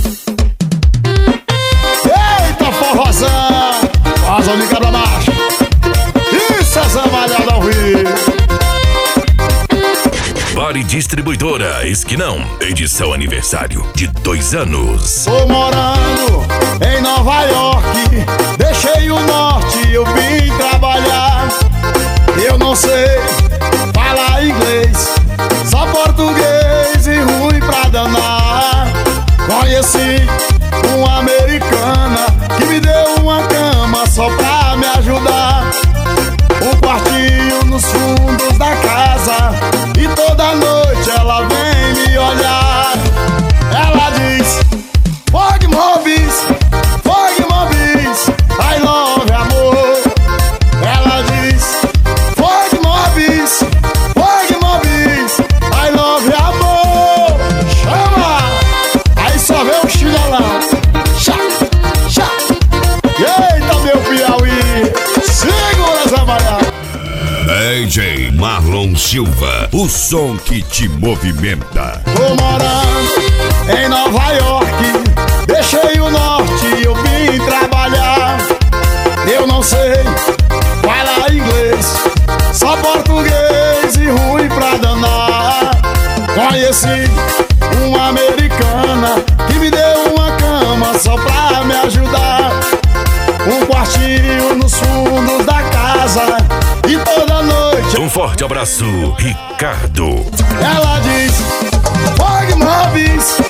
Eita, forrozão, rosa de cabra macho. Isso é zamalhada ao vivo. Bari Distribuidora Esquinão, edição aniversário de 2 anos. Tô morando em Nova York, deixei o norte, eu vim trabalhar. Eu não sei falar inglês, só português e ruim pra danar. Conheci uma americana que me deu uma cama só pra me ajudar. Um quartinho nos fundos da casa e toda noite ela vem me olhar. Ela diz: Fog Mobis, I love amor. Ela diz: Fog Mobis, I love amor. Chama! Aí só vê o chinelão. Chá, chá. Eita, meu Piauí, segura essa malhada. DJ Marlon Silva, o som que te movimenta. Tô morando em Nova York, deixei o norte e eu vim trabalhar. Eu não sei falar inglês, só português e ruim pra danar. Conheci uma americana que me deu uma cama só pra me ajudar. Um quartinho nos fundos da casa e toda noite. Um forte abraço, Ricardo. Ela diz: Fog Mobis,